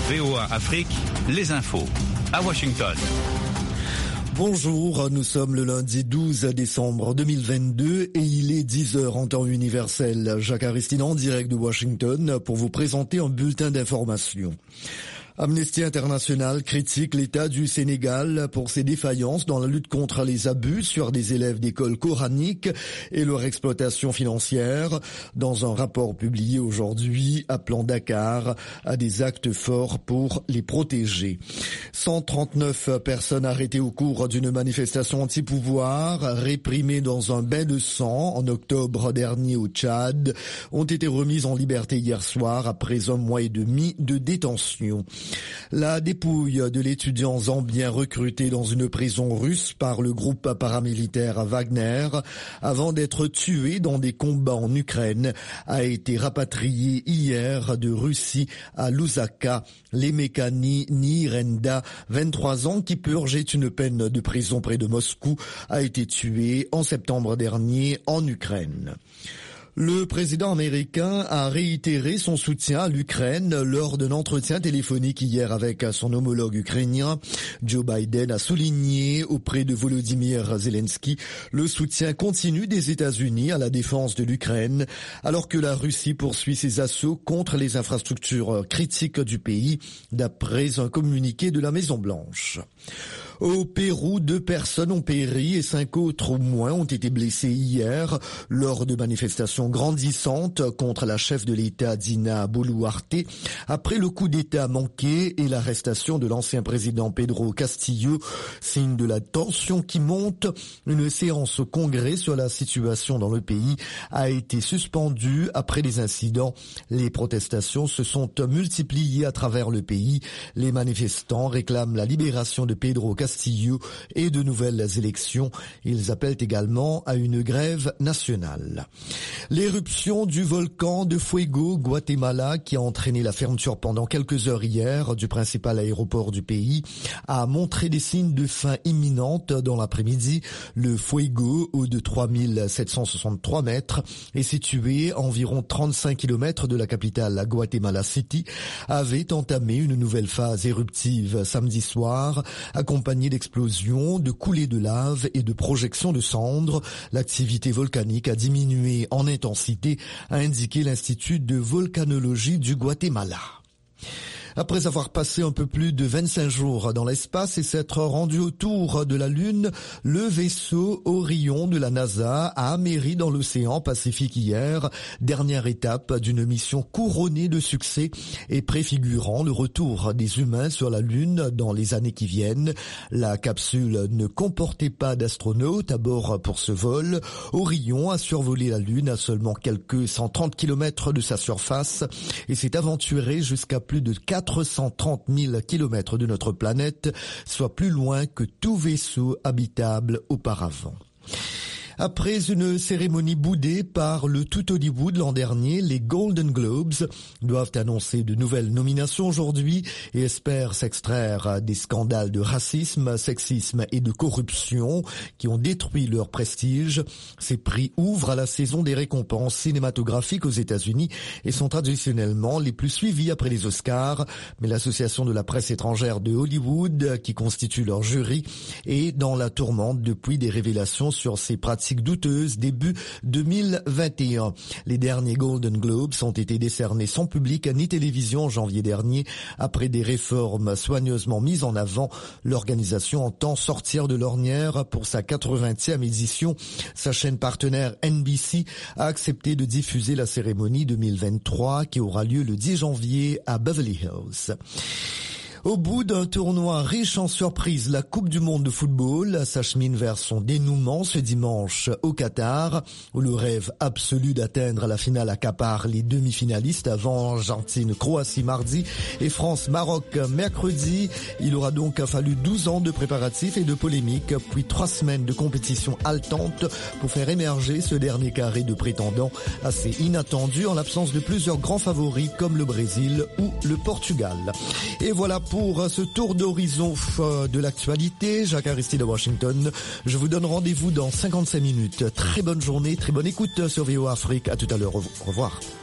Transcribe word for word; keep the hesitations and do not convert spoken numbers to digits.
V O A Afrique, les infos à Washington. Bonjour, nous sommes le lundi douze décembre deux mille vingt-deux et il est dix heures en temps universel. Jacques Aristide en direct de Washington pour vous présenter un bulletin d'information. Amnesty International critique l'État du Sénégal pour ses défaillances dans la lutte contre les abus sur des élèves d'écoles coraniques et leur exploitation financière. Dans un rapport publié aujourd'hui, appelant Dakar à des actes forts pour les protéger. cent trente-neuf personnes arrêtées au cours d'une manifestation anti-pouvoir, réprimée dans un bain de sang en octobre dernier au Tchad, ont été remises en liberté hier soir après un mois et demi de détention. La dépouille de l'étudiant zambien recruté dans une prison russe par le groupe paramilitaire Wagner avant d'être tué dans des combats en Ukraine a été rapatriée hier de Russie à Lusaka. Lemekani Nirenda, vingt-trois ans, qui purgeait une peine de prison près de Moscou, a été tué en septembre dernier en Ukraine. Le président américain a réitéré son soutien à l'Ukraine lors d'un entretien téléphonique hier avec son homologue ukrainien. Joe Biden a souligné auprès de Volodymyr Zelensky le soutien continu des États-Unis à la défense de l'Ukraine, alors que la Russie poursuit ses assauts contre les infrastructures critiques du pays, d'après un communiqué de la Maison-Blanche. Au Pérou, deux personnes ont péri et cinq autres au moins ont été blessées hier lors de manifestations grandissantes contre la chef de l'État Dina Boluarte après le coup d'État manqué et l'arrestation de l'ancien président Pedro Castillo, signe de la tension qui monte. Une séance au Congrès sur la situation dans le pays a été suspendue après les incidents. Les protestations se sont multipliées à travers le pays. Les manifestants réclament la libération de Pedro Castillo Castillo et de nouvelles élections. Ils appellent également à une grève nationale. L'éruption du volcan de Fuego, Guatemala, qui a entraîné la fermeture pendant quelques heures hier du principal aéroport du pays, a montré des signes de fin imminente dans l'après-midi. Le Fuego, haut de trois mille sept cent soixante-trois mètres, est situé à environ trente-cinq kilomètres de la capitale Guatemala City, avait entamé une nouvelle phase éruptive samedi soir, accompagnée d'explosions, de coulées de lave et de projections de cendres. L'activité volcanique a diminué en intensité, a indiqué l'Institut de volcanologie du Guatemala. Après avoir passé un peu plus de vingt-cinq jours dans l'espace et s'être rendu autour de la Lune, le vaisseau Orion de la NASA a améri dans l'océan Pacifique hier, dernière étape d'une mission couronnée de succès et préfigurant le retour des humains sur la Lune dans les années qui viennent. La capsule ne comportait pas d'astronautes à bord pour ce vol. Orion a survolé la Lune à seulement quelques cent trente kilomètres de sa surface et s'est aventuré jusqu'à plus de quatre cent trente mille kilomètres de notre planète, soit plus loin que tout vaisseau habitable auparavant. Après une cérémonie boudée par le tout Hollywood l'an dernier, les Golden Globes doivent annoncer de nouvelles nominations aujourd'hui et espèrent s'extraire des scandales de racisme, sexisme et de corruption qui ont détruit leur prestige. Ces prix ouvrent à la saison des récompenses cinématographiques aux États-Unis et sont traditionnellement les plus suivis après les Oscars. Mais l'association de la presse étrangère de Hollywood, qui constitue leur jury, est dans la tourmente depuis des révélations sur ces pratiques douteuse début deux mille vingt et un. Les derniers Golden Globes ont été décernés sans public ni télévision en janvier dernier. Après des réformes soigneusement mises en avant, l'organisation entend sortir de l'ornière pour sa quatre-vingtième édition. Sa chaîne partenaire N B C a accepté de diffuser la cérémonie deux mille vingt-trois qui aura lieu le dix janvier à Beverly Hills. Au bout d'un tournoi riche en surprises, la Coupe du monde de football s'achemine vers son dénouement ce dimanche au Qatar, où le rêve absolu d'atteindre la finale accapare les demi-finalistes avant Argentine-Croatie mardi et France-Maroc mercredi. Il aura donc fallu douze ans de préparatifs et de polémiques, puis trois semaines de compétition haletante pour faire émerger ce dernier carré de prétendants assez inattendu en l'absence de plusieurs grands favoris comme le Brésil ou le Portugal. Et voilà pour ce tour d'horizon de l'actualité. Jacques Aristide de Washington. Je vous donne rendez-vous dans cinquante-cinq minutes. Très bonne journée, très bonne écoute sur V O A Afrique. À tout à l'heure. Au revoir.